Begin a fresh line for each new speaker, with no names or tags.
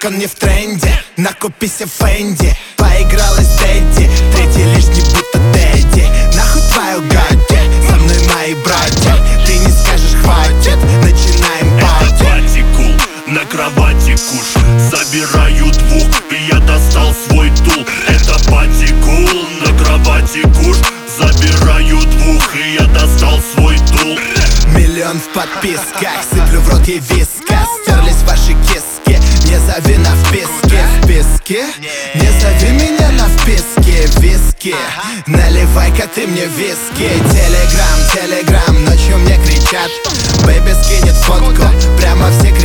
так он не в тренде. Накупися Фенди, поигралась Дэдди. Третий лишний будто Дэдди. Нахуй твою гади, со мной мои братья. Ты не скажешь хватит, начинаем пати.
Это пати кул, на кровати куш. Забираю двух, и я достал свой тул. Это пати кул, на кровати куш. Забираю двух, и я достал свой тул.
Миллион в подписках, сыплю в рот ей виска. Стерлись ваши киски, не зови на вписке. В песке? Не зови меня на вписке. Виски, наливай-ка ты мне виски. Телеграм, ночью мне кричат. Бэйби скинет фотку, прямо все кричат.